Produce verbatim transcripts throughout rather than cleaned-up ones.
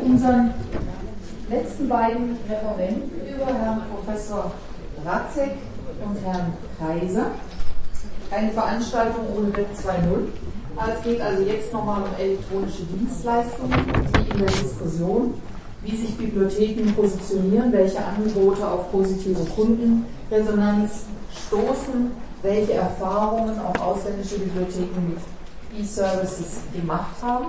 unseren letzten beiden Referenten über, Herrn Professor Ratzek und Herrn Kaiser. Eine Veranstaltung ohne Web zwei Punkt null. Es geht also jetzt nochmal um elektronische Dienstleistungen, die in der Diskussion, wie sich Bibliotheken positionieren, welche Angebote auf positive Kundenresonanz stoßen, welche Erfahrungen auch ausländische Bibliotheken mit E-Services gemacht haben.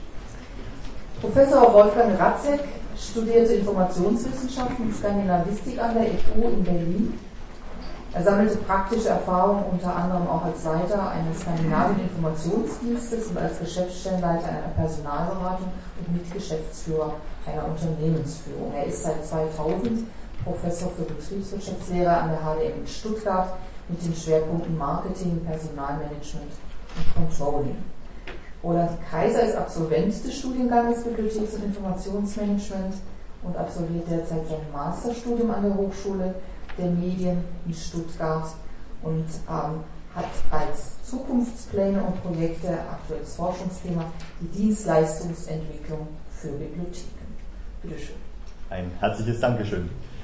Professor Wolfgang Ratzek studierte Informationswissenschaften und Skandinavistik an der E T H in Berlin. Er sammelte praktische Erfahrungen unter anderem auch als Leiter eines Skandinavien-Informationsdienstes und als Geschäftsstellenleiter einer Personalberatung und Mitgeschäftsführer einer Unternehmensführung. Er ist seit zweitausend Professor für Betriebswirtschaftslehre an der H D M in Stuttgart mit den Schwerpunkten Marketing, Personalmanagement und Controlling. Roland Kaiser ist Absolvent des Studienganges Bibliotheks- und Informationsmanagement und absolviert derzeit sein Masterstudium an der Hochschule der Medien in Stuttgart und ähm, hat als Zukunftspläne und Projekte, aktuelles Forschungsthema, die Dienstleistungsentwicklung für Bibliotheken. Bitte schön. Ein herzliches Dankeschön.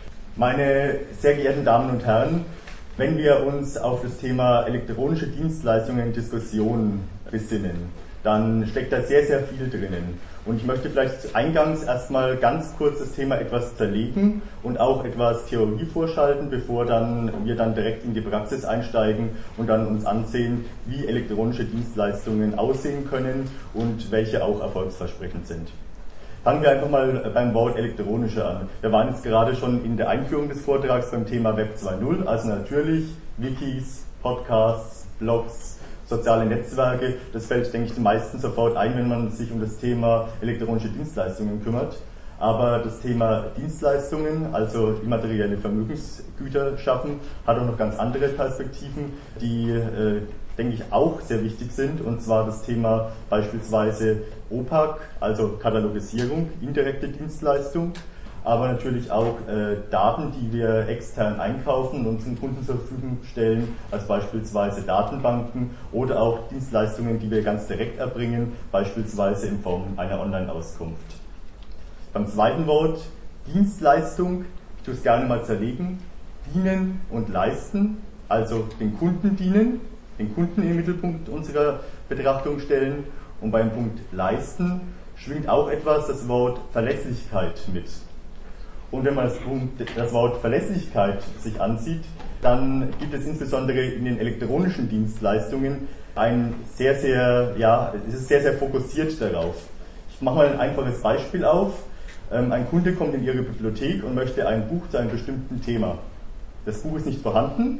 Meine sehr geehrten Damen und Herren, wenn wir uns auf das Thema elektronische Dienstleistungen in Diskussion besinnen, dann steckt da sehr, sehr viel drinnen. Und ich möchte vielleicht eingangs erstmal ganz kurz das Thema etwas zerlegen und auch etwas Theorie vorschalten, bevor dann wir dann direkt in die Praxis einsteigen und dann uns ansehen, wie elektronische Dienstleistungen aussehen können und welche auch erfolgsversprechend sind. Fangen wir einfach mal beim Wort elektronische an. Wir waren jetzt gerade schon in der Einführung des Vortrags beim Thema Web zwei Punkt null, also natürlich Wikis, Podcasts, Blogs, soziale Netzwerke. Das fällt, denke ich, den meisten sofort ein, wenn man sich um das Thema elektronische Dienstleistungen kümmert. Aber das Thema Dienstleistungen, also immaterielle Vermögensgüter schaffen, hat auch noch ganz andere Perspektiven, die, äh, denke ich, auch sehr wichtig sind. Und zwar das Thema beispielsweise O P A C, also Katalogisierung, indirekte Dienstleistung, aber natürlich auch äh, Daten, die wir extern einkaufen und unseren Kunden zur Verfügung stellen, als beispielsweise Datenbanken oder auch Dienstleistungen, die wir ganz direkt erbringen, beispielsweise in Form einer Online-Auskunft. Beim zweiten Wort, Dienstleistung, ich tue es gerne mal zerlegen, dienen und leisten, also den Kunden dienen, den Kunden im Mittelpunkt unserer Betrachtung stellen, und beim Punkt leisten schwingt auch etwas das Wort Verlässlichkeit mit. Und wenn man das, das Wort Verlässlichkeit sich ansieht, dann gibt es insbesondere in den elektronischen Dienstleistungen ein sehr, sehr, ja, es ist sehr, sehr fokussiert darauf. Ich mache mal ein einfaches Beispiel auf. Ein Kunde kommt in Ihre Bibliothek und möchte ein Buch zu einem bestimmten Thema. Das Buch ist nicht vorhanden.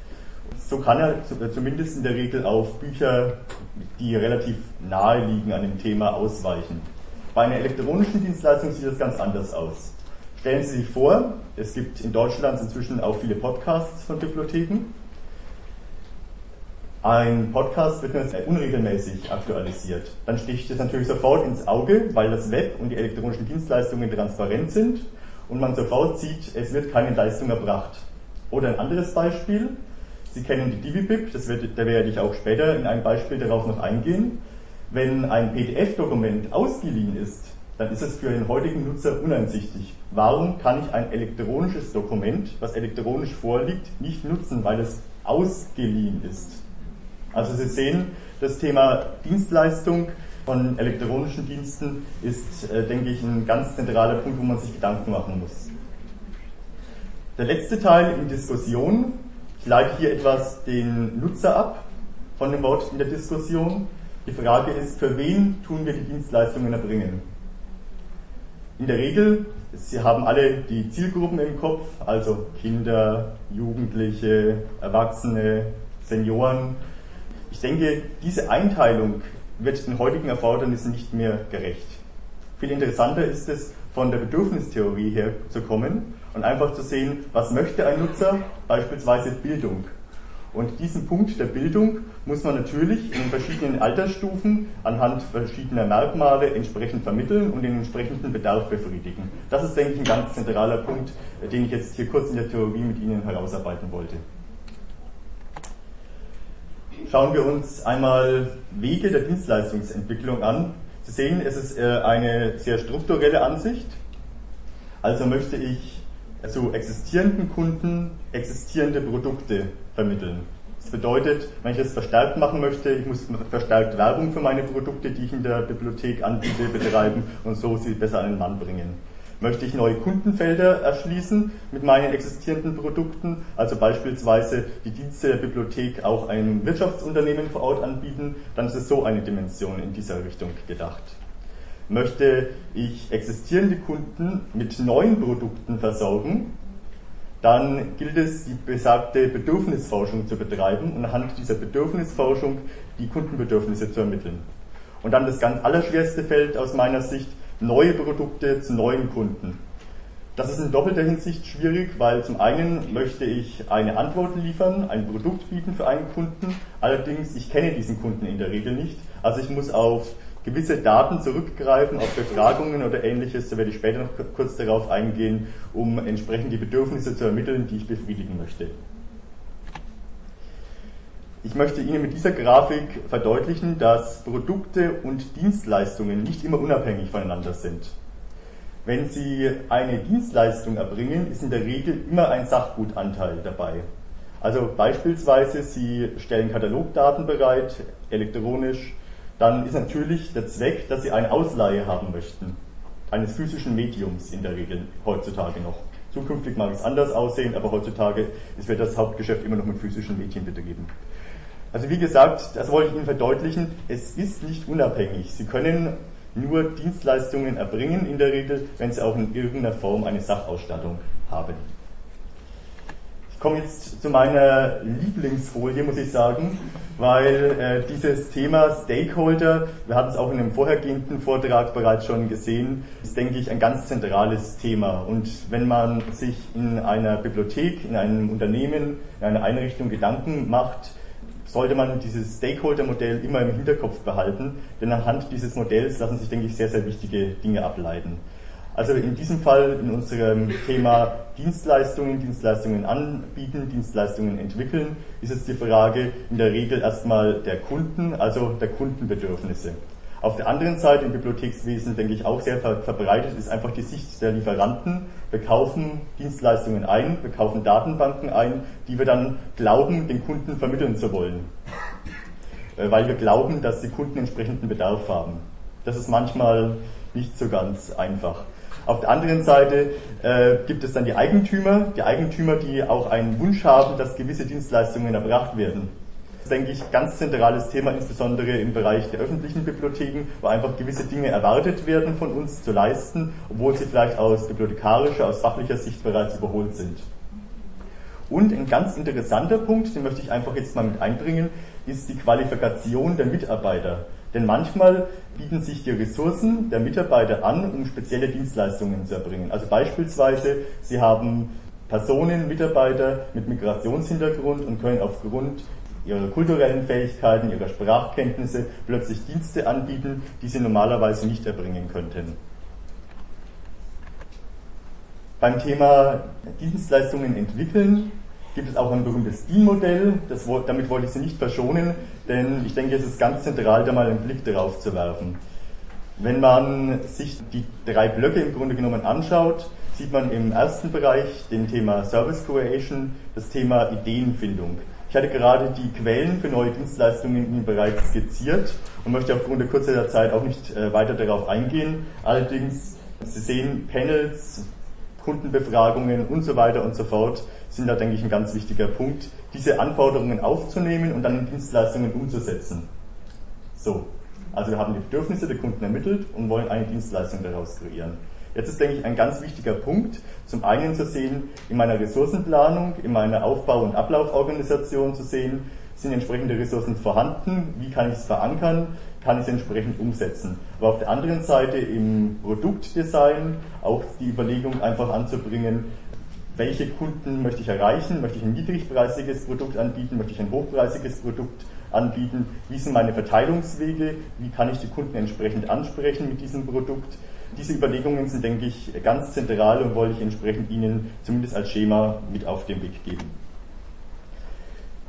So kann er zumindest in der Regel auf Bücher, die relativ nahe liegen an dem Thema, ausweichen. Bei einer elektronischen Dienstleistung sieht das ganz anders aus. Stellen Sie sich vor, es gibt in Deutschland inzwischen auch viele Podcasts von Bibliotheken. Ein Podcast wird unregelmäßig aktualisiert. Dann sticht es natürlich sofort ins Auge, weil das Web und die elektronischen Dienstleistungen transparent sind und man sofort sieht, es wird keine Leistung erbracht. Oder ein anderes Beispiel, Sie kennen die DiviBib, das wird, da werde ich auch später in einem Beispiel darauf noch eingehen. Wenn ein P D F-Dokument ausgeliehen ist, dann ist es für den heutigen Nutzer uneinsichtig. Warum kann ich ein elektronisches Dokument, was elektronisch vorliegt, nicht nutzen, weil es ausgeliehen ist? Also Sie sehen, das Thema Dienstleistung von elektronischen Diensten ist, äh, denke ich, ein ganz zentraler Punkt, wo man sich Gedanken machen muss. Der letzte Teil in Diskussion, ich leite hier etwas den Nutzer ab von dem Wort in der Diskussion. Die Frage ist, für wen tun wir die Dienstleistungen erbringen? In der Regel, Sie haben alle die Zielgruppen im Kopf, also Kinder, Jugendliche, Erwachsene, Senioren. Ich denke, diese Einteilung wird den heutigen Erfordernissen nicht mehr gerecht. Viel interessanter ist es, von der Bedürfnistheorie her zu kommen und einfach zu sehen, was möchte ein Nutzer, beispielsweise Bildung. Und diesen Punkt der Bildung muss man natürlich in den verschiedenen Altersstufen anhand verschiedener Merkmale entsprechend vermitteln und den entsprechenden Bedarf befriedigen. Das ist, denke ich, ein ganz zentraler Punkt, den ich jetzt hier kurz in der Theorie mit Ihnen herausarbeiten wollte. Schauen wir uns einmal Wege der Dienstleistungsentwicklung an. Sie sehen, es ist eine sehr strukturelle Ansicht. Also möchte ich zu existierenden Kunden existierende Produkte vermitteln. Das bedeutet, wenn ich das verstärkt machen möchte, ich muss verstärkt Werbung für meine Produkte, die ich in der Bibliothek anbiete, betreiben und so sie besser an den Mann bringen. Möchte ich neue Kundenfelder erschließen mit meinen existierenden Produkten, also beispielsweise die Dienste der Bibliothek auch einem Wirtschaftsunternehmen vor Ort anbieten, dann ist es so eine Dimension in dieser Richtung gedacht. Möchte ich existierende Kunden mit neuen Produkten versorgen, dann gilt es, die besagte Bedürfnisforschung zu betreiben und anhand dieser Bedürfnisforschung die Kundenbedürfnisse zu ermitteln. Und dann das ganz allerschwerste Feld aus meiner Sicht, neue Produkte zu neuen Kunden. Das ist in doppelter Hinsicht schwierig, weil zum einen möchte ich eine Antwort liefern, ein Produkt bieten für einen Kunden, allerdings ich kenne diesen Kunden in der Regel nicht, also ich muss auf gewisse Daten zurückgreifen, auf Befragungen oder Ähnliches, da werde ich später noch kurz darauf eingehen, um entsprechend die Bedürfnisse zu ermitteln, die ich befriedigen möchte. Ich möchte Ihnen mit dieser Grafik verdeutlichen, dass Produkte und Dienstleistungen nicht immer unabhängig voneinander sind. Wenn Sie eine Dienstleistung erbringen, ist in der Regel immer ein Sachgutanteil dabei. Also beispielsweise Sie stellen Katalogdaten bereit, elektronisch, dann ist natürlich der Zweck, dass Sie eine Ausleihe haben möchten, eines physischen Mediums in der Regel heutzutage noch. Zukünftig mag es anders aussehen, aber heutzutage wird das Hauptgeschäft immer noch mit physischen Medien betrieben. Also wie gesagt, das wollte ich Ihnen verdeutlichen, es ist nicht unabhängig. Sie können nur Dienstleistungen erbringen in der Regel, wenn Sie auch in irgendeiner Form eine Sachausstattung haben. Ich komme jetzt zu meiner Lieblingsfolie, muss ich sagen, weil äh, dieses Thema Stakeholder, wir hatten es auch in einem vorhergehenden Vortrag bereits schon gesehen, ist, denke ich, ein ganz zentrales Thema. Und wenn man sich in einer Bibliothek, in einem Unternehmen, in einer Einrichtung Gedanken macht, sollte man dieses Stakeholder-Modell immer im Hinterkopf behalten, denn anhand dieses Modells lassen sich, denke ich, sehr, sehr wichtige Dinge ableiten. Also in diesem Fall, in unserem Thema Dienstleistungen, Dienstleistungen anbieten, Dienstleistungen entwickeln, ist es die Frage in der Regel erstmal der Kunden, also der Kundenbedürfnisse. Auf der anderen Seite im Bibliothekswesen, denke ich, auch sehr verbreitet ist einfach die Sicht der Lieferanten. Wir kaufen Dienstleistungen ein, wir kaufen Datenbanken ein, die wir dann glauben, den Kunden vermitteln zu wollen, weil wir glauben, dass die Kunden entsprechenden Bedarf haben. Das ist manchmal nicht so ganz einfach. Auf der anderen Seite äh, gibt es dann die Eigentümer, die Eigentümer, die auch einen Wunsch haben, dass gewisse Dienstleistungen erbracht werden. Das ist, denke ich, ganz zentrales Thema, insbesondere im Bereich der öffentlichen Bibliotheken, wo einfach gewisse Dinge erwartet werden von uns zu leisten, obwohl sie vielleicht aus bibliothekarischer, aus fachlicher Sicht bereits überholt sind. Und ein ganz interessanter Punkt, den möchte ich einfach jetzt mal mit einbringen, ist die Qualifikation der Mitarbeiter. Denn manchmal bieten sich die Ressourcen der Mitarbeiter an, um spezielle Dienstleistungen zu erbringen. Also beispielsweise, Sie haben Personen, Mitarbeiter mit Migrationshintergrund und können aufgrund ihrer kulturellen Fähigkeiten, ihrer Sprachkenntnisse plötzlich Dienste anbieten, die sie normalerweise nicht erbringen könnten. Beim Thema Dienstleistungen entwickeln gibt es auch ein berühmtes D I N-Modell, damit wollte ich Sie nicht verschonen, denn ich denke, es ist ganz zentral, da mal einen Blick darauf zu werfen. Wenn man sich die drei Blöcke im Grunde genommen anschaut, sieht man im ersten Bereich den Thema Service Creation, das Thema Ideenfindung. Ich hatte gerade die Quellen für neue Dienstleistungen Ihnen bereits skizziert und möchte aufgrund der Kürze der Zeit auch nicht weiter darauf eingehen. Allerdings, Sie sehen Panels, Kundenbefragungen und so weiter und so fort sind da, denke ich, ein ganz wichtiger Punkt, diese Anforderungen aufzunehmen und dann in Dienstleistungen umzusetzen. So, also wir haben die Bedürfnisse der Kunden ermittelt und wollen eine Dienstleistung daraus kreieren. Jetzt ist, denke ich, ein ganz wichtiger Punkt, zum einen zu sehen, in meiner Ressourcenplanung, in meiner Aufbau- und Ablauforganisation zu sehen, sind entsprechende Ressourcen vorhanden, wie kann ich es verankern, kann ich es entsprechend umsetzen. Aber auf der anderen Seite im Produktdesign auch die Überlegung einfach anzubringen, welche Kunden möchte ich erreichen, möchte ich ein niedrigpreisiges Produkt anbieten, möchte ich ein hochpreisiges Produkt anbieten, wie sind meine Verteilungswege, wie kann ich die Kunden entsprechend ansprechen mit diesem Produkt. Diese Überlegungen sind, denke ich, ganz zentral und wollte ich entsprechend Ihnen zumindest als Schema mit auf den Weg geben.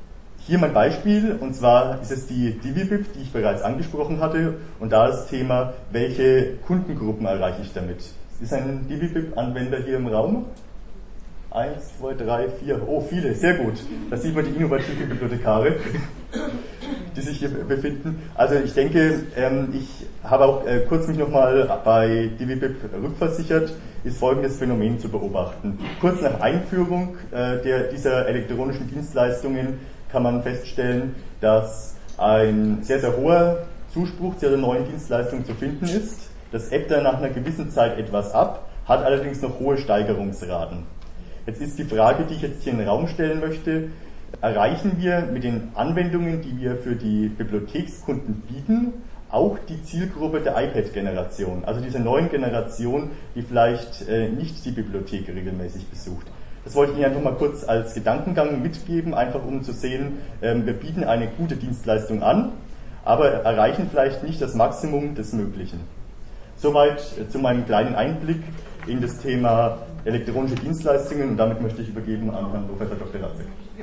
Hier mein Beispiel, und zwar ist es die DiviBib, die ich bereits angesprochen hatte, und da das Thema, welche Kundengruppen erreiche ich damit. Ist ein DiviBib-Anwender hier im Raum? Eins, zwei, drei, vier, oh viele, sehr gut. Da sieht man die innovativen Bibliothekare, die sich hier befinden. Also ich denke, ich habe auch kurz mich nochmal bei DiviBib rückversichert, ist folgendes Phänomen zu beobachten. Kurz nach Einführung der, dieser elektronischen Dienstleistungen kann man feststellen, dass ein sehr, sehr hoher Zuspruch zu der neuen Dienstleistung zu finden ist. Das ebbt dann nach einer gewissen Zeit etwas ab, hat allerdings noch hohe Steigerungsraten. Jetzt ist die Frage, die ich jetzt hier in den Raum stellen möchte, erreichen wir mit den Anwendungen, die wir für die Bibliothekskunden bieten, auch die Zielgruppe der iPad-Generation, also diese neuen Generation, die vielleicht äh, nicht die Bibliothek regelmäßig besucht. Das wollte ich Ihnen einfach mal kurz als Gedankengang mitgeben, einfach um zu sehen, äh, wir bieten eine gute Dienstleistung an, aber erreichen vielleicht nicht das Maximum des Möglichen. Soweit äh, zu meinem kleinen Einblick in das Thema elektronische Dienstleistungen, und damit möchte ich übergeben an Herrn Professor Doktor Ratzek.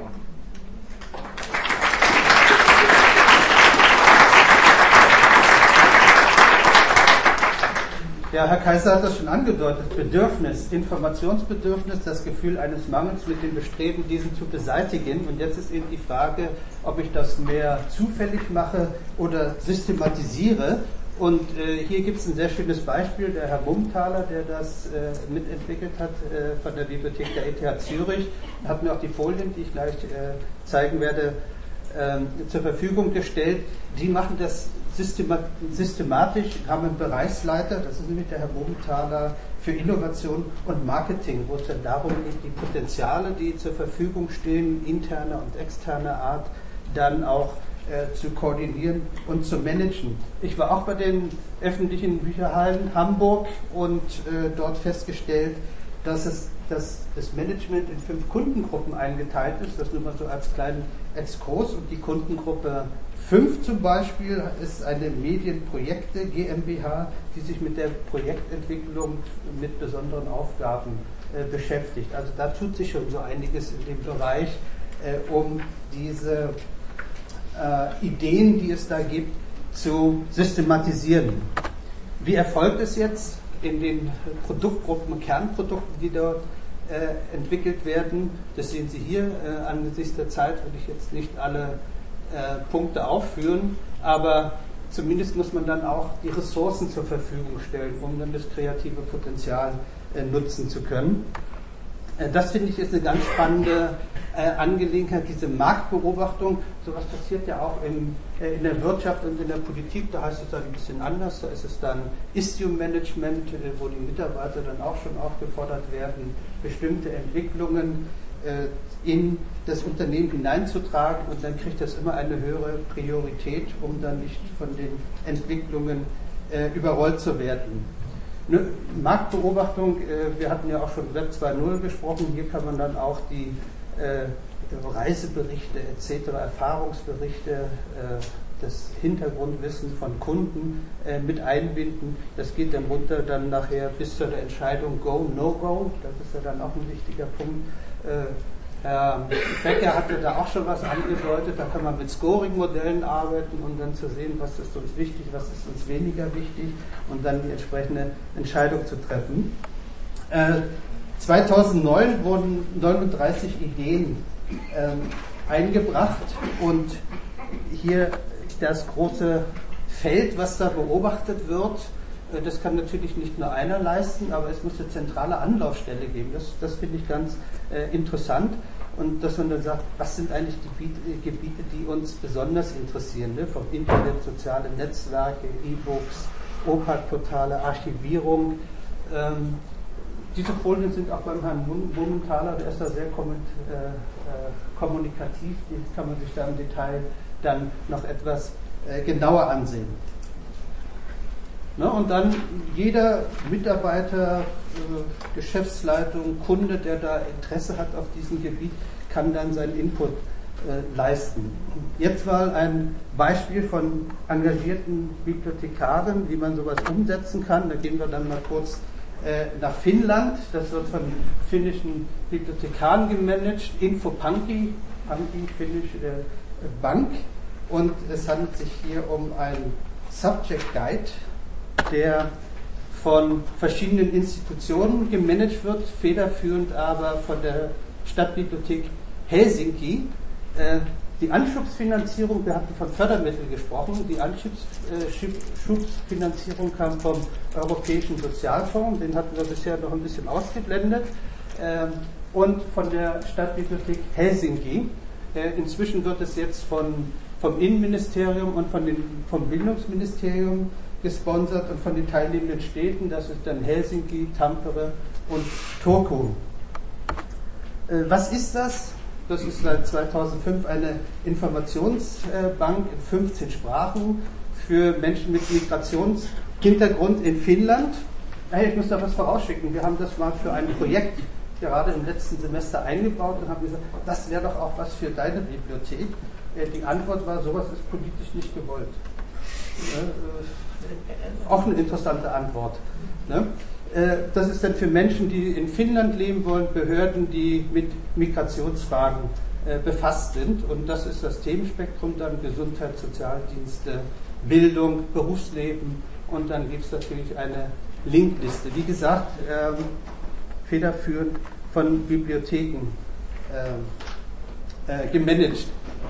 Ja, Herr Kaiser hat das schon angedeutet. Bedürfnis, Informationsbedürfnis, das Gefühl eines Mangels mit dem Bestreben, diesen zu beseitigen. Und jetzt ist eben die Frage, ob ich das mehr zufällig mache oder systematisiere. Und äh, hier gibt es ein sehr schönes Beispiel, der Herr Mummthaler, der das äh, mitentwickelt hat äh, von der Bibliothek der E T H Zürich, hat mir auch die Folien, die ich gleich äh, zeigen werde, äh, zur Verfügung gestellt. Die machen das systematisch, haben einen Bereichsleiter, das ist nämlich der Herr Mummthaler, für Innovation und Marketing, wo es dann darum geht, die Potenziale, die zur Verfügung stehen, interner und externer Art, dann auch äh, zu koordinieren und zu managen. Ich war auch bei den öffentlichen Bücherhallen Hamburg und äh, dort festgestellt, dass es dass das Management in fünf Kundengruppen eingeteilt ist, das nur mal so als kleinen Exkurs, und die Kundengruppe fünf zum Beispiel ist eine Medienprojekte GmbH, die sich mit der Projektentwicklung mit besonderen Aufgaben äh, beschäftigt. Also da tut sich schon so einiges in dem Bereich, äh, um diese äh, Ideen, die es da gibt, zu systematisieren. Wie erfolgt es jetzt in den Produktgruppen, Kernprodukten, die dort äh, entwickelt werden? Das sehen Sie hier. Äh, angesichts der Zeit würde ich jetzt nicht alle Äh, Punkte aufführen, aber zumindest muss man dann auch die Ressourcen zur Verfügung stellen, um dann das kreative Potenzial äh, nutzen zu können. Äh, das finde ich ist eine ganz spannende äh, Angelegenheit, diese Marktbeobachtung. Sowas passiert ja auch in, äh, in der Wirtschaft und in der Politik, da heißt es dann ein bisschen anders, da ist es dann Issue-Management, äh, wo die Mitarbeiter dann auch schon aufgefordert werden, bestimmte Entwicklungen äh, in das Unternehmen hineinzutragen, und dann kriegt das immer eine höhere Priorität, um dann nicht von den Entwicklungen äh, überrollt zu werden. Ne, Marktbeobachtung, äh, wir hatten ja auch schon Web zwei Punkt null gesprochen, hier kann man dann auch die äh, Reiseberichte et cetera, Erfahrungsberichte, äh, das Hintergrundwissen von Kunden äh, mit einbinden. Das geht dann runter dann nachher bis zu der Entscheidung Go, No-Go, das ist ja dann auch ein wichtiger Punkt. Äh, Herr Becker hatte da auch schon was angedeutet, da kann man mit Scoring-Modellen arbeiten, um dann zu sehen, was ist uns wichtig, was ist uns weniger wichtig, und dann die entsprechende Entscheidung zu treffen. Äh, zweitausendneun wurden neununddreißig Ideen äh, eingebracht, und hier das große Feld, was da beobachtet wird, äh, das kann natürlich nicht nur einer leisten, aber es muss eine zentrale Anlaufstelle geben. Das, das finde ich ganz äh, interessant. Und dass man dann sagt, was sind eigentlich die Gebiete, die uns besonders interessieren, ne? Vom Internet, soziale Netzwerke, E-Books, O P A D-Portale, Archivierung. Ähm, diese Folien sind auch beim Herrn Mummthaler, der ist da sehr kommun, äh, äh, kommunikativ, die kann man sich da im Detail dann noch etwas äh, genauer ansehen. Ne? Und dann jeder Mitarbeiter, äh, Geschäftsleitung, Kunde, der da Interesse hat auf diesem Gebiet, kann dann seinen Input äh, leisten. Jetzt mal ein Beispiel von engagierten Bibliothekaren, wie man sowas umsetzen kann. Da gehen wir dann mal kurz äh, nach Finnland. Das wird von finnischen Bibliothekaren gemanagt. Infopanki, Panki, finnisch, äh, Bank und es handelt sich hier um einen Subject Guide, der von verschiedenen Institutionen gemanagt wird, federführend aber von der Stadtbibliothek Helsinki. Äh, die Anschubsfinanzierung, wir hatten von Fördermitteln gesprochen, die Anschubsfinanzierung kam vom Europäischen Sozialfonds, den hatten wir bisher noch ein bisschen ausgeblendet, äh, und von der Stadtbibliothek Helsinki. Äh, inzwischen wird es jetzt von, vom Innenministerium und von den, vom Bildungsministerium gesponsert und von den teilnehmenden Städten, das ist dann Helsinki, Tampere und Turku. Äh, was ist das? Das ist seit zweitausendfünf eine Informationsbank in fünfzehn Sprachen für Menschen mit Migrationshintergrund in Finnland. Hey, ich muss da was vorausschicken. Wir haben das mal für ein Projekt gerade im letzten Semester eingebaut und haben gesagt, das wäre doch auch was für deine Bibliothek. Äh, die Antwort war, sowas ist politisch nicht gewollt. Äh, äh, auch eine interessante Antwort. Ne? Das ist dann für Menschen, die in Finnland leben wollen, Behörden, die mit Migrationsfragen äh, befasst sind. Und das ist das Themenspektrum, dann Gesundheit, Sozialdienste, Bildung, Berufsleben. Und dann gibt es natürlich eine Linkliste. Wie gesagt, ähm, federführend von Bibliotheken äh, äh, gemanagt.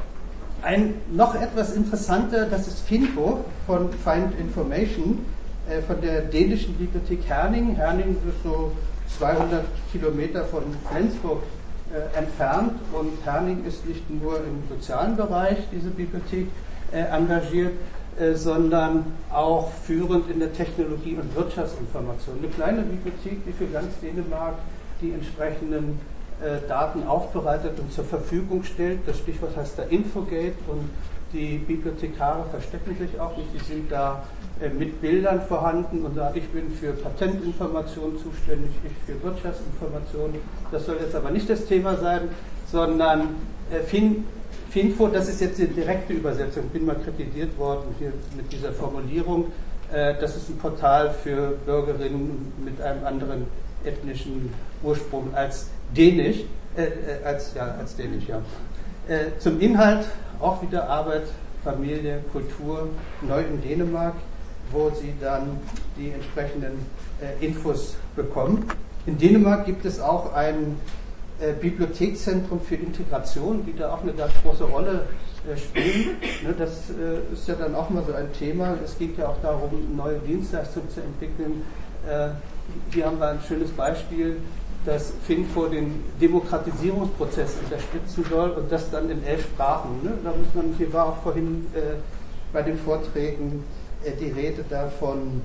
Ein noch etwas interessanter, das ist Finfo von Find Information, von der dänischen Bibliothek Herning. Herning ist so zweihundert Kilometer von Flensburg äh, entfernt und Herning ist nicht nur im sozialen Bereich, diese Bibliothek, äh, engagiert, äh, sondern auch führend in der Technologie- und Wirtschaftsinformation. Eine kleine Bibliothek, die für ganz Dänemark die entsprechenden äh, Daten aufbereitet und zur Verfügung stellt. Das Stichwort heißt da Infogate und die Bibliothekare verstecken sich auch nicht, die sind da mit Bildern vorhanden und sagen, ich bin für Patentinformation zuständig, ich für Wirtschaftsinformation. Das soll jetzt aber nicht das Thema sein, sondern äh, fin, Finfo, das ist jetzt die direkte Übersetzung, bin mal kritisiert worden hier mit dieser Formulierung. Äh, das ist ein Portal für Bürgerinnen mit einem anderen ethnischen Ursprung als Dänisch, äh, äh, als, ja, als Dänisch, ja. Äh, zum Inhalt auch wieder Arbeit, Familie, Kultur, neu in Dänemark, wo sie dann die entsprechenden äh, Infos bekommen. In Dänemark gibt es auch ein äh, Bibliothekszentrum für Integration, die da auch eine ganz große Rolle äh, spielen. Ne, das äh, ist ja dann auch mal so ein Thema. Es geht ja auch darum, neue Dienstleistungen zu entwickeln. Äh, hier haben wir ein schönes Beispiel, dass Finfo den Demokratisierungsprozess unterstützen soll und das dann in elf Sprachen. Ne? Da muss man, hier war auch vorhin äh, bei den Vorträgen die Rede davon,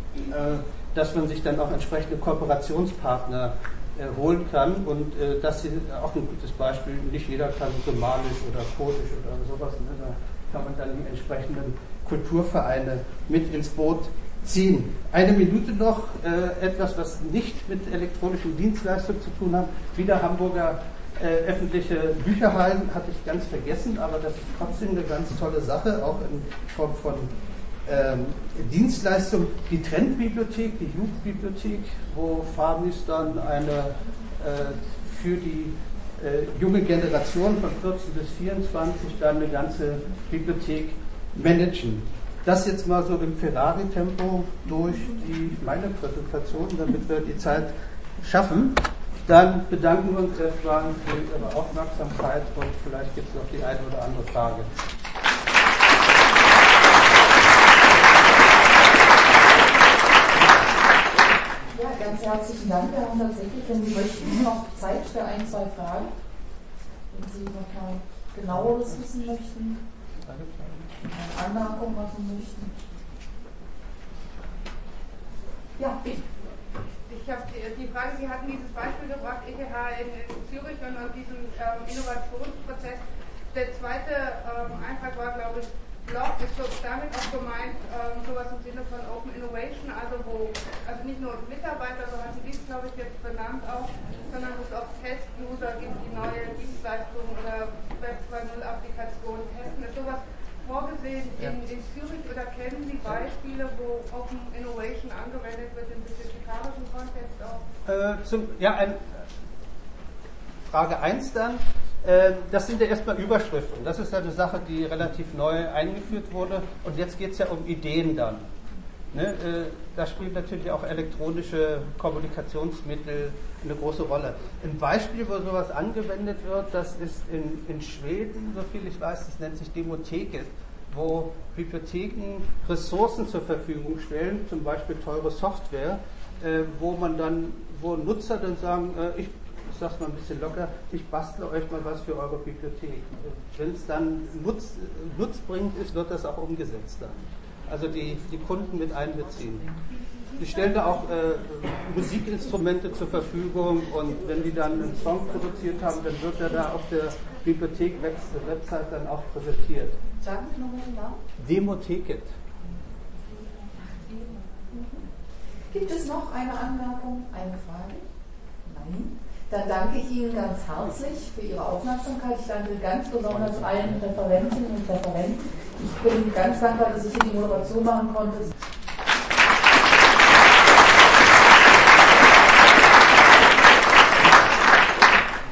dass man sich dann auch entsprechende Kooperationspartner holen kann und das ist auch ein gutes Beispiel, nicht jeder kann Somalisch oder Kurdisch oder sowas, da kann man dann die entsprechenden Kulturvereine mit ins Boot ziehen. Eine Minute noch, etwas, was nicht mit elektronischen Dienstleistungen zu tun hat, wieder Hamburger öffentliche Bücherhallen, hatte ich ganz vergessen, aber das ist trotzdem eine ganz tolle Sache, auch in Form von Ähm, Dienstleistung, die Trendbibliothek, die Jugendbibliothek, wo Famis dann eine äh, für die äh, junge Generation von vierzehn bis vierundzwanzig dann eine ganze Bibliothek managen. Das jetzt mal so im Ferrari-Tempo durch die, meine Präsentation, damit wir die Zeit schaffen. Dann bedanken wir uns erstmal für Ihre Aufmerksamkeit und vielleicht gibt es noch die eine oder andere Frage. Ja, ganz herzlichen Dank. Wir haben tatsächlich, wenn Sie möchten, noch Zeit für ein, zwei Fragen. Wenn Sie noch mal genaueres wissen möchten, eine Anmerkung machen möchten. Ja, bitte. Ich habe die, die Frage, Sie hatten dieses Beispiel gebracht, E T H in, in Zürich und an diesem ähm, Innovationsprozess. Der zweite ähm, Eintrag war, glaube ich, Blog, ist so damit auch gemeint, ähm, sowas im Sinne von Open Innovation, also wo, also nicht nur Mitarbeiter, sondern Sie dies, glaube ich, jetzt benannt auch, sondern wo es auch Test-User gibt, die neue Dienstleistungen oder Web zwei Punkt null Applikationen testen. Ist sowas vorgesehen in, in Zürich oder kennen Sie Beispiele, wo Open Innovation angewendet wird im bibliothekarischen Kontext auch? Äh, zum, ja, ein, Frage eins dann. Das sind ja erstmal Überschriften. Das ist ja eine Sache, die relativ neu eingeführt wurde. Und jetzt geht es ja um Ideen dann. Ne? Da spielen natürlich auch elektronische Kommunikationsmittel eine große Rolle. Ein Beispiel, wo sowas angewendet wird, das ist in, in Schweden, soviel ich weiß, das nennt sich Demoteket, wo Bibliotheken Ressourcen zur Verfügung stellen, zum Beispiel teure Software, äh, wo man dann, wo Nutzer dann sagen, äh, ich, ich sag's mal ein bisschen locker, ich bastle euch mal was für eure Bibliothek. Wenn es dann nutz, nutzbringend ist, wird das auch umgesetzt dann. Also die, die Kunden mit einbeziehen. Die stellen da auch äh, Musikinstrumente zur Verfügung und wenn die dann einen Song produziert haben, dann wird er da auf der Bibliothek-Website dann auch präsentiert. Sagen Sie nochmal den Namen? Demoteket. Gibt es noch eine Anmerkung, eine Frage? Nein? Dann danke ich Ihnen ganz herzlich für Ihre Aufmerksamkeit. Ich danke ganz besonders allen Referentinnen und Referenten. Ich bin ganz dankbar, dass ich hier die Moderation machen konnte.